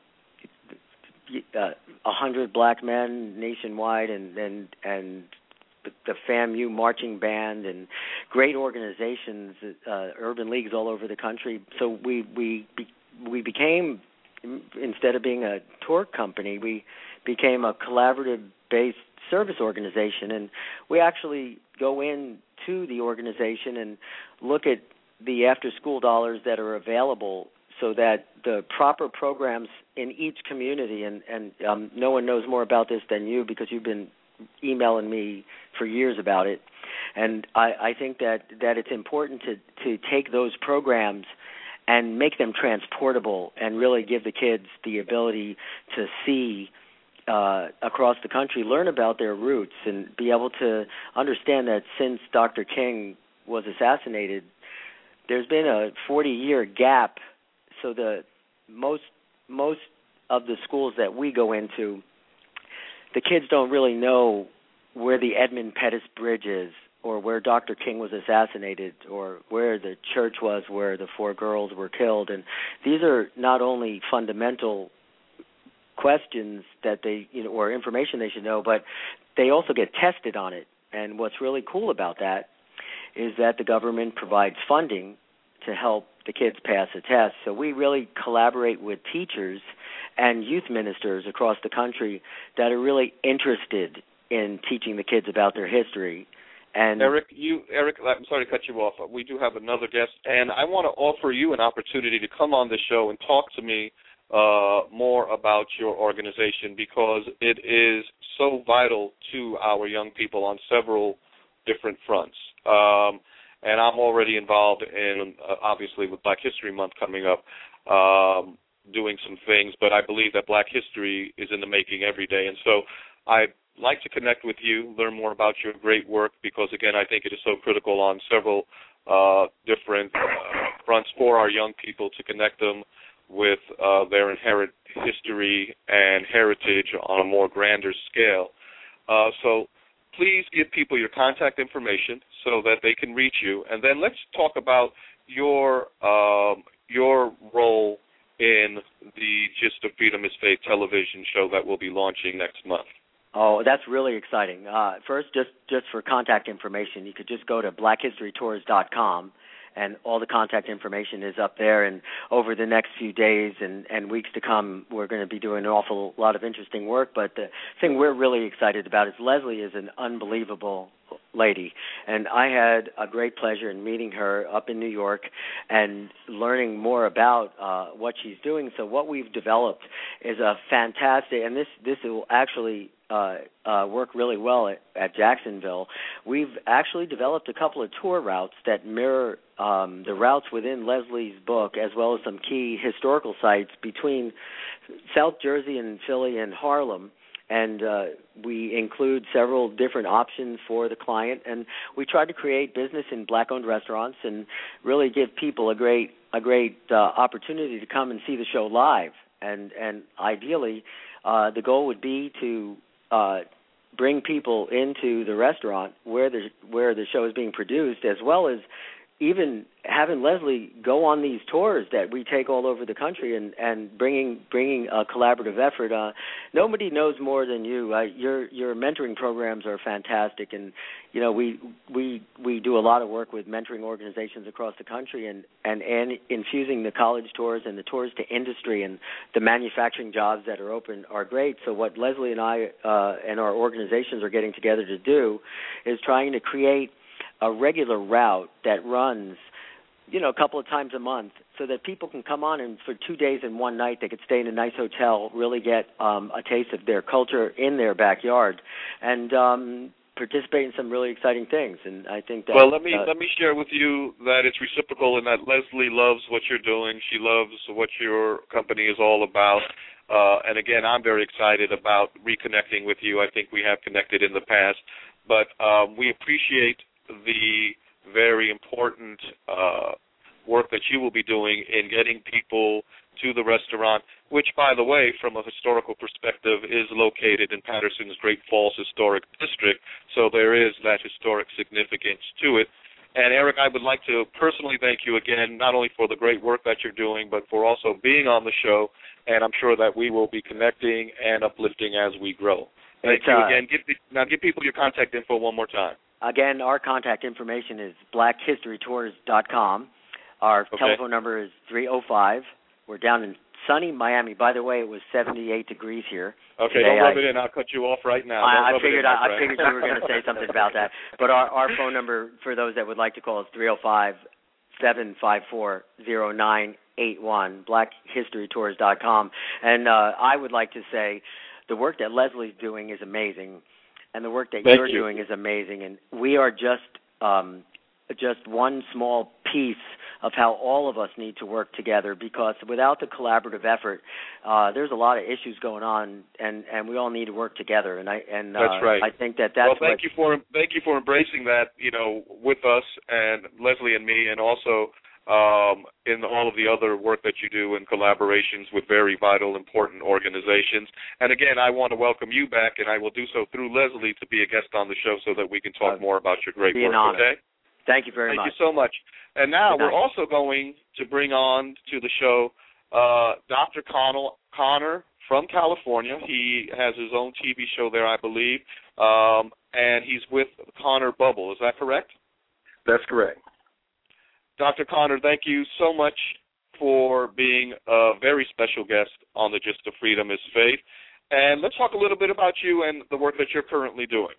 uh, one hundred black men nationwide and and, and the FAMU marching band and great organizations, uh, urban leagues all over the country. So we we we became, instead of being a tour company, we became a collaborative-based service organization, and we actually go into the organization and look at the after-school dollars that are available so that the proper programs in each community, and, and um, no one knows more about this than you because you've been emailing me for years about it, and I, I think that, that it's important to, to take those programs and make them transportable and really give the kids the ability to see uh, across the country, learn about their roots, and be able to understand that since Doctor King was assassinated, there's been a forty-year gap, so the most most of the schools that we go into, the kids don't really know where the Edmund Pettus Bridge is or where Doctor King was assassinated or where the church was where the four girls were killed. And these are not only fundamental questions that they, you know, or information they should know, but they also get tested on it. And what's really cool about that is that the government provides funding to help the kids pass the test. So we really collaborate with teachers and youth ministers across the country that are really interested in teaching the kids about their history. And Eric, you, Eric, I'm sorry to cut you off. We do have another guest, and I want to offer you an opportunity to come on the show and talk to me uh, more about your organization because it is so vital to our young people on several different fronts. Um, and I'm already involved in, uh, obviously, with Black History Month coming up. Um, doing some things, but I believe that Black history is in the making every day. And so I'd like to connect with you, learn more about your great work, because, again, I think it is so critical on several uh, different uh, fronts for our young people to connect them with uh, their inherent history and heritage on a more grander scale. Uh, so please give people your contact information so that they can reach you. And then let's talk about your um, your role in the Gist of Freedom is Faith television show that will be launching next month. Oh, that's really exciting. Uh, first, just, just for contact information, you could just go to black history tours dot com, and all the contact information is up there. And over the next few days and, and weeks to come, we're going to be doing an awful lot of interesting work. But the thing we're really excited about is Leslie is an unbelievable lady, and I had a great pleasure in meeting her up in New York and learning more about uh, what she's doing. So what we've developed is a fantastic, and this this will actually uh, uh, work really well at, at Jacksonville. We've actually developed a couple of tour routes that mirror um, the routes within Leslie's book, as well as some key historical sites between South Jersey and Philly and Harlem. And uh, we include several different options for the client, and we try to create business in black-owned restaurants and really give people a great a great uh, opportunity to come and see the show live. And and ideally, uh, the goal would be to uh, bring people into the restaurant where the where the show is being produced, as well as even having Leslie go on these tours that we take all over the country and, and bringing bringing a collaborative effort. Uh, nobody knows more than you. Uh, your your mentoring programs are fantastic, and you know we we we do a lot of work with mentoring organizations across the country, and, and, and infusing the college tours and the tours to industry and the manufacturing jobs that are open are great. So what Leslie and I uh, and our organizations are getting together to do is trying to create a regular route that runs, you know, a couple of times a month, so that people can come on and for two days and one night they could stay in a nice hotel, really get um, a taste of their culture in their backyard, and um, participate in some really exciting things. And I think that well, let me uh, let me share with you that it's reciprocal in that Leslie loves what you're doing. She loves what your company is all about. Uh, and again, I'm very excited about reconnecting with you. I think we have connected in the past, but um, we appreciate the very important uh, work that you will be doing in getting people to the restaurant, which, by the way, from a historical perspective, is located in Patterson's Great Falls Historic District, so there is that historic significance to it. And, Eric, I would like to personally thank you again, not only for the great work that you're doing, but for also being on the show, and I'm sure that we will be connecting and uplifting as we grow. Thank you again. Give the, now give people your contact info one more time. Again, our contact information is black history tours dot com. Our okay. telephone number is three oh five. We're down in sunny Miami. By the way, it was seventy-eight degrees here. Okay, today. don't rub I, it in. I'll cut you off right now. I, I rub figured it in, I, I figured you were going to say something about that. But our, our phone number, for those that would like to call, is three oh five, seven five four, oh nine eight one, black history tours dot com. And uh, I would like to say the work that Leslie's doing is amazing. And the work that Thank you're you. doing is amazing, and we are just um, just one small piece of how all of us need to work together, because without the collaborative effort, uh, there's a lot of issues going on, and, and we all need to work together. And I and uh, that's right. I think that that's well. Thank what, you for thank you for embracing that, you know, with us and Leslie and me, and also um, in all of the other work that you do in collaborations with very vital, important organizations. And again, I want to welcome you back, and I will do so through Leslie to be a guest on the show so that we can talk uh, more about your great work. Okay? Thank you very Thank much. Thank you so much. And now we're also going to bring on to the show uh, Doctor Connell, Connor from California. He has his own T V show there, I believe, um, and he's with Connor Bubble. Is that correct? That's correct. Doctor Connor, thank you so much for being a very special guest on the Gist of Freedom is Faith. And let's talk a little bit about you and the work that you're currently doing.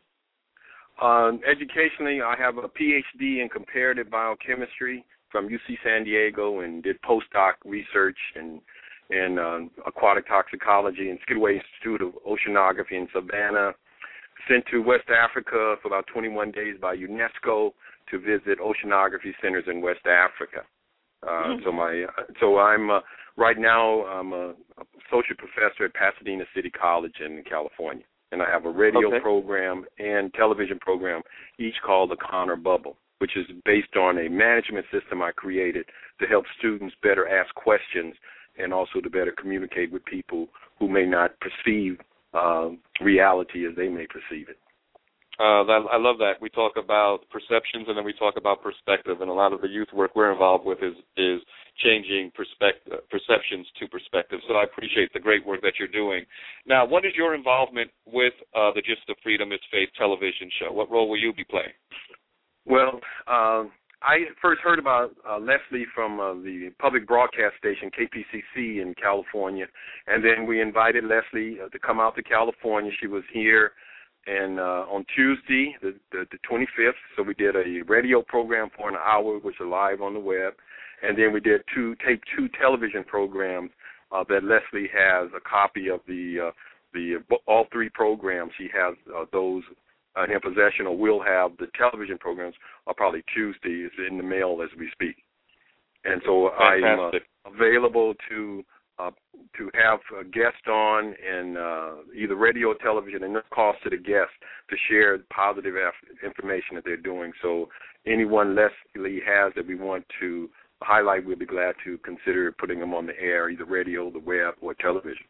Um, educationally, I have a P H D in comparative biochemistry from U C San Diego, and did postdoc research in, in um, aquatic toxicology and Skidway Institute of Oceanography in Savannah. Sent to West Africa for about twenty-one days by UNESCO to visit oceanography centers in West Africa. Uh, mm-hmm. So my, so I'm uh, right now I'm a, a associate professor at Pasadena City College in California, and I have a radio okay. program and television program, each called the Connor Bubble, which is based on a management system I created to help students better ask questions and also to better communicate with people who may not perceive uh, reality as they may perceive it. Uh, that, I love that. We talk about perceptions and then we talk about perspective, and a lot of the youth work we're involved with is is changing perspective, perceptions to perspective. So I appreciate the great work that you're doing. Now, what is your involvement with uh, the Gist of Freedom is Faith television show? What role will you be playing? Well, uh, I first heard about uh, Leslie from uh, the public broadcast station K P C C in California, and then we invited Leslie uh, to come out to California. She was here and uh, on Tuesday, the, the, the twenty-fifth, so we did a radio program for an hour, which is live on the web, and then we did two taped two television programs uh, that Leslie has a copy of the uh, the all three programs. She has uh, those uh, in her possession, or will have the television programs. Uh, probably Tuesday is in the mail as we speak, and so I'm uh, available to. Uh, to have a guest on and uh, either radio or television, and no cost to the guest to share positive af- information that they're doing. So anyone Leslie has that we want to highlight, we'll be glad to consider putting them on the air, either radio, the web, or television.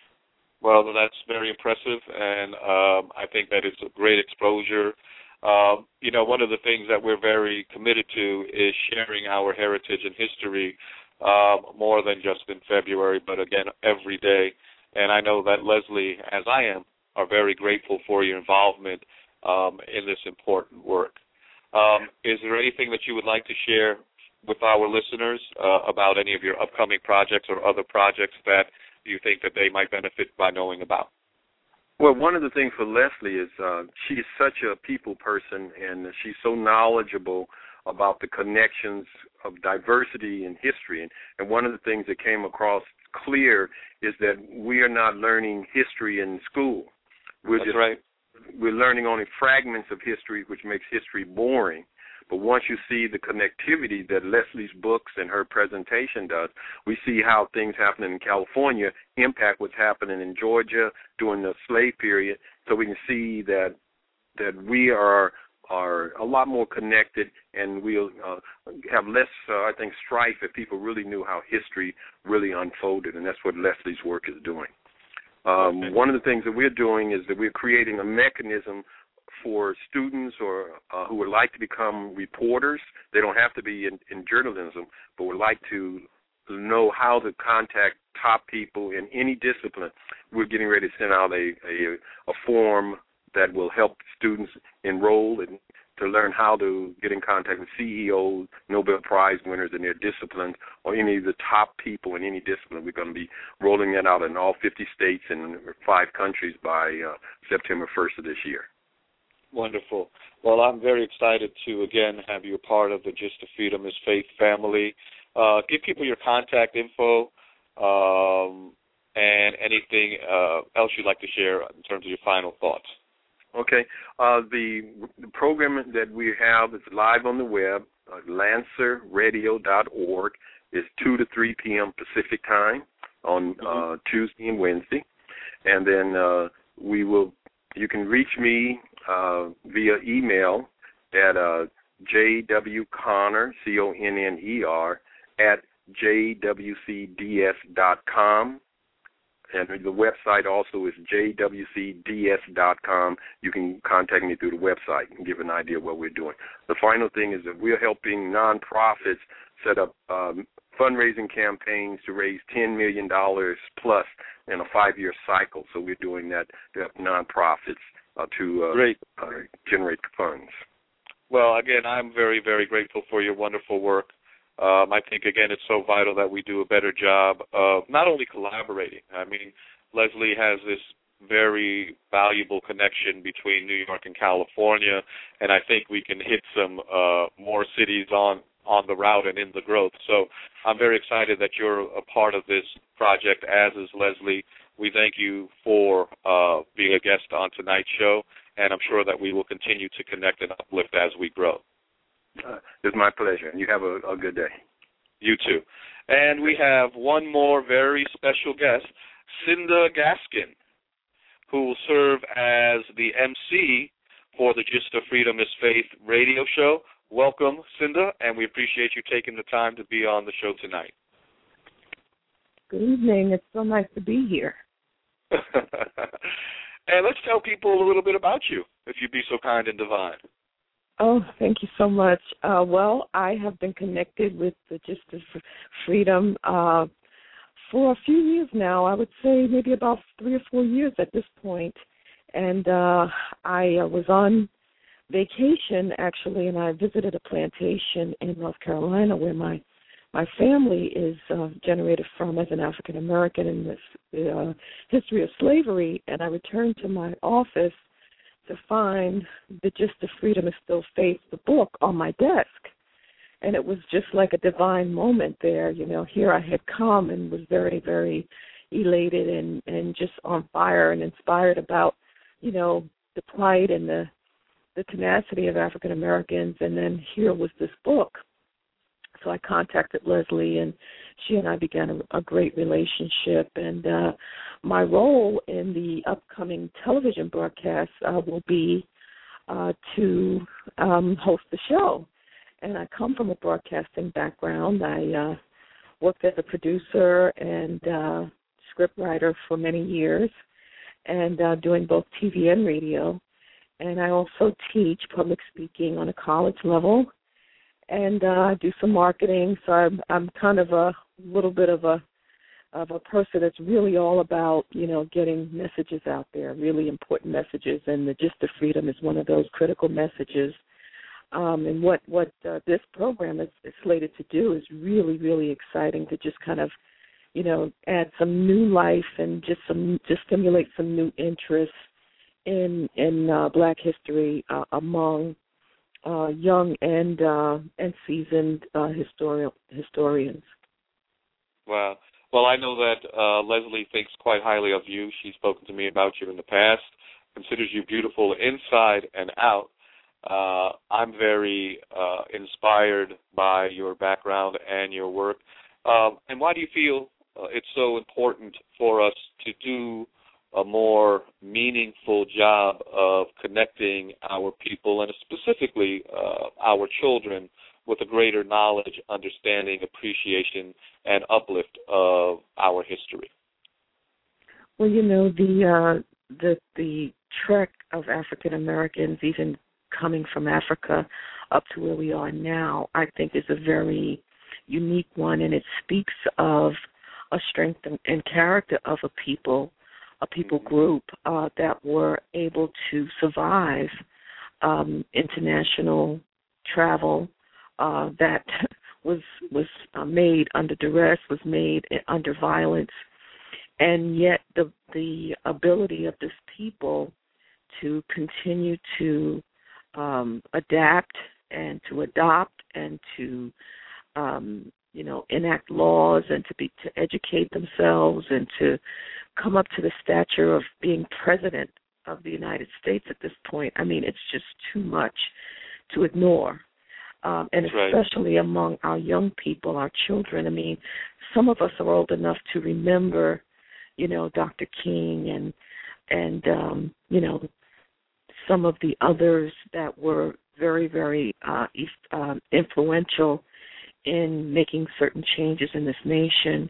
Well, that's very impressive, and um, I think that it's a great exposure. Um, you know, one of the things that we're very committed to is sharing our heritage and history Um, more than just in February, but again, every day. And I know that Leslie, as I am, are very grateful for your involvement um, in this important work. Um, is there anything that you would like to share with our listeners uh, about any of your upcoming projects or other projects that you think that they might benefit by knowing about? Well, one of the things for Leslie is uh, she is such a people person, and she's so knowledgeable about the connections of diversity in history. And, and one of the things that came across clear is that we are not learning history in school. We're That's just, right. We're learning only fragments of history, which makes history boring. But once you see the connectivity that Leslie's books and her presentation does, we see how things happening in California impact what's happening in Georgia during the slave period. So we can see that that we are are a lot more connected, and we'll uh, have less, uh, I think, strife if people really knew how history really unfolded, and that's what Leslie's work is doing. Um, okay. One of the things that we're doing is that we're creating a mechanism for students or uh, who would like to become reporters. They don't have to be in, in journalism, but would like to know how to contact top people in any discipline. We're getting ready to send out a, a, a form that will help students enroll and to learn how to get in contact with C E Os, Nobel Prize winners in their disciplines, or any of the top people in any discipline. We're going to be rolling that out in all fifty states and five countries by uh, September first of this year. Wonderful. Well, I'm very excited to, again, have you a part of the Gist of Freedom is Faith family. Uh, give people your contact info um, and anything uh, else you'd like to share in terms of your final thoughts. Okay. Uh, the, the program that we have is live on the web, uh, lancer radio dot org. It's two to three p.m. Pacific time on mm-hmm. uh, Tuesday and Wednesday. And then uh, we will. you can reach me uh, via email at uh, jwconner, C O N N E R, at j w c d s dot com. And the website also is j w c d s dot com. You can contact me through the website and give an idea of what we're doing. The final thing is that we're helping nonprofits set up um, fundraising campaigns to raise ten million dollars plus in a five-year cycle. So we're doing that to help nonprofits uh, to uh, Great. Uh, generate funds. Well, again, I'm very, very grateful for your wonderful work. Um, I think, again, it's so vital that we do a better job of not only collaborating. I mean, Leslie has this very valuable connection between New York and California, and I think we can hit some uh, more cities on, on the route and in the growth. So I'm very excited that you're a part of this project, as is Leslie. We thank you for uh, being a guest on tonight's show, and I'm sure that we will continue to connect and uplift as we grow. Uh, it's my pleasure, and you have a, a good day. You too. And we have one more very special guest, Cinda Gaskin, who will serve as the M C for the Gist of Freedom is Faith radio show. Welcome, Cinda, and we appreciate you taking the time to be on the show tonight. Good evening. It's so nice to be here. And let's tell people a little bit about you, if you'd be so kind and divine. Oh, thank you so much. Uh, well, I have been connected with the Gist of Freedom uh, for a few years now. I would say maybe about three or four years at this point. And uh, I uh, was on vacation, actually, and I visited a plantation in North Carolina where my my family is uh, generated from as an African American in this uh, history of slavery. And I returned to my office to find the Gist of Freedom is Still Faith, the book, on my desk. And it was just like a divine moment there. You know, here I had come and was very, very elated and, and just on fire and inspired about, you know, the plight and the, the tenacity of African Americans. And then here was this book. So I contacted Leslie, and she and I began a, a great relationship. And uh, my role in the upcoming television broadcast uh, will be uh, to um, host the show. And I come from a broadcasting background. I uh, worked as a producer and uh, scriptwriter for many years, and uh, doing both T V and radio. And I also teach public speaking on a college level. And uh, I do some marketing, so I'm, I'm kind of a little bit of a of a person that's really all about, you know, getting messages out there, really important messages, and the Gist of Freedom is one of those critical messages. Um, and what what uh, this program is, is slated to do is really, really exciting to just kind of, you know, add some new life and just some just stimulate some new interest in in uh, Black history uh, among Uh, young and uh, and seasoned uh, historian, historians. Wow. Well, I know that uh, Leslie thinks quite highly of you. She's spoken to me about you in the past, considers you beautiful inside and out. Uh, I'm very uh, inspired by your background and your work. Um, and why do you feel uh, it's so important for us to do a more meaningful job of connecting our people, and specifically uh, our children, with a greater knowledge, understanding, appreciation, and uplift of our history? Well, you know, the uh, the the trek of African Americans, even coming from Africa up to where we are now, I think is a very unique one, and it speaks of a strength and, and character of a people. a people group uh, that were able to survive um, international travel uh, that was was uh, made under duress, was made under violence, and yet the the ability of this people to continue to um, adapt and to adopt and to um, you know, enact laws and to be to educate themselves and to come up to the stature of being president of the United States at this point. I mean, it's just too much to ignore, um, and That's especially right. among our young people, our children. I mean, some of us are old enough to remember, you know, Doctor King and and um, you know, some of the others that were very, very uh, um, influential in making certain changes in this nation,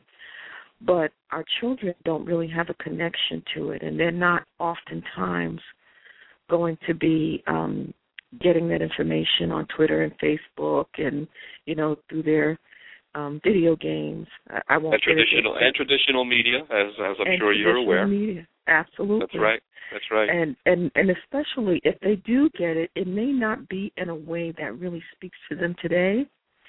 but our children don't really have a connection to it, and they're not oftentimes going to be um, getting that information on Twitter and Facebook and, you know, through their um, video games. I, I won't and traditional and traditional media, as as I'm sure you're aware. Media. Absolutely. That's right. That's right. And, and and especially if they do get it, it may not be in a way that really speaks to them today.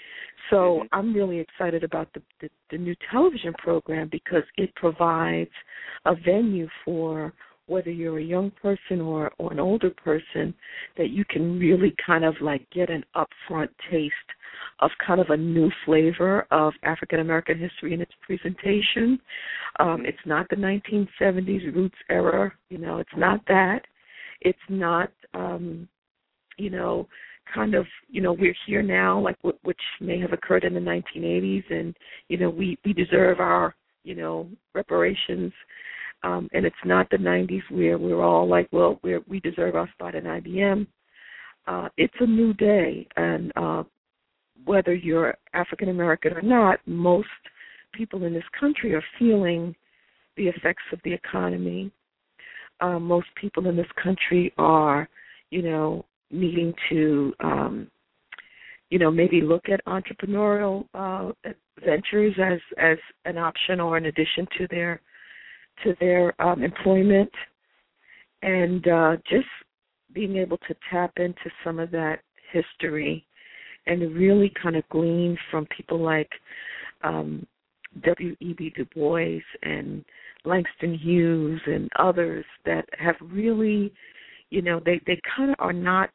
So mm-hmm. I'm really excited about the, the, the new television program because it provides a venue for whether you're a young person or, or an older person, that you can really kind of like get an upfront taste of kind of a new flavor of African American history in its presentation. Um, it's not the nineteen seventies roots era, you know, it's not that. It's not, um, you know, kind of, you know, we're here now, like w- which may have occurred in the nineteen eighties, and, you know, we, we deserve our, you know, reparations. Um, and it's not the nineties where we're all like, well, we're, we deserve our spot in I B M. Uh, it's a new day, and uh, whether you're African American or not, most people in this country are feeling the effects of the economy. Uh, most people in this country are, you know, needing to, um, you know, maybe look at entrepreneurial uh, ventures as, as an option or an addition to their to their um, employment, and uh, just being able to tap into some of that history and really kind of glean from people like um, W E B Du Bois and Langston Hughes and others that have really, you know, they, they kind of are not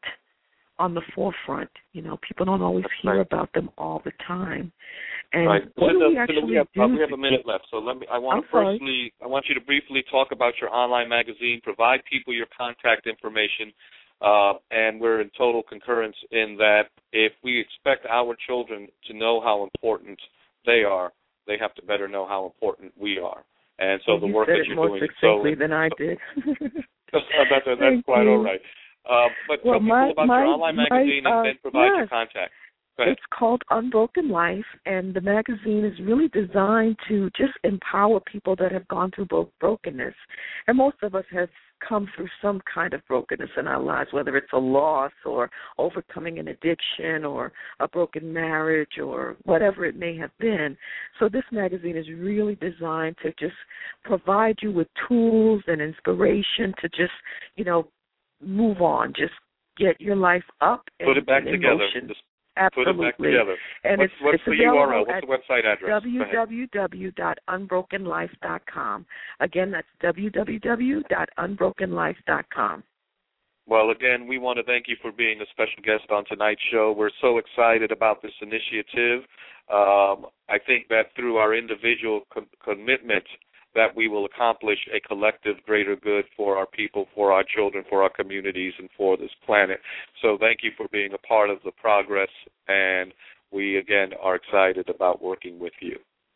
on the forefront. You know, people don't always That's hear right. about them all the time. And right. what Linda, do we actually Linda, we have, do? uh, we have a minute left, so let me. I want I'm to sorry. firstly, I want you to briefly talk about your online magazine. Provide people your contact information, uh, and we're in total concurrence in that if we expect our children to know how important they are, they have to better know how important we are. And so well, the you work said that it you're more doing is succinctly so. than I did. that's that's, that's Thank quite you. all right. Uh, but well, tell people my, about my, your online my, magazine and uh, then provide yes. your contact. Go ahead. It's called Unbroken Life, and the magazine is really designed to just empower people that have gone through both brokenness. And most of us have come through some kind of brokenness in our lives, whether it's a loss or overcoming an addiction or a broken marriage or whatever it may have been. So this magazine is really designed to just provide you with tools and inspiration to just, you know, move on, just get your life up and put it back in together. motion. Just Absolutely. put it back together. And what's it's, what's it's the available U R L? What's at the website address? w w w dot unbroken life dot com. Again, that's w w w dot unbroken life dot com. Well, again, we want to thank you for being a special guest on tonight's show. We're so excited about this initiative. Um, I think that through our individual com- commitment that we will accomplish a collective greater good for our people, for our children, for our communities, and for this planet. So thank you for being a part of the progress, and we, again, are excited about working with you.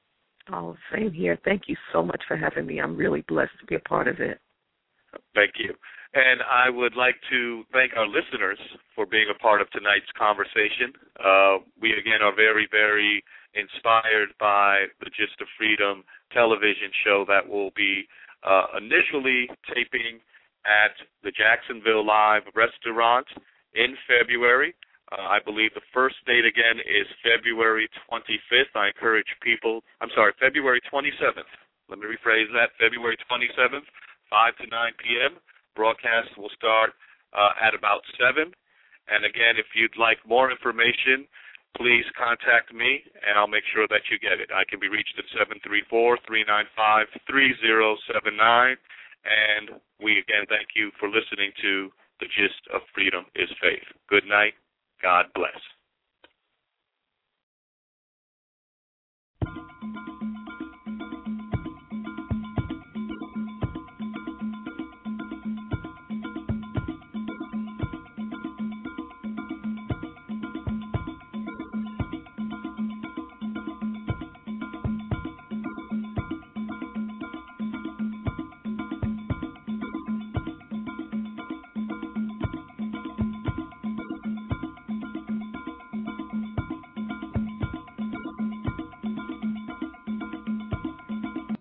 Oh, same here. Thank you so much for having me. I'm really blessed to be a part of it. Thank you. And I would like to thank our listeners for being a part of tonight's conversation. Uh, we, again, are very, very inspired by the Gist of Freedom television show that will be uh, initially taping at the Jacksonville Live restaurant in February. Uh, I believe the first date, again, is February twenty-fifth. I encourage people, I'm sorry, February twenty-seventh. Let me rephrase that, February twenty-seventh, five to nine p.m. Broadcast will start uh, at about seven. And, again, if you'd like more information, please contact me, and I'll make sure that you get it. I can be reached at seven three four, three nine five, three zero seven nine. And we, again, thank you for listening to The Gist of Freedom is Faith. Good night. God bless.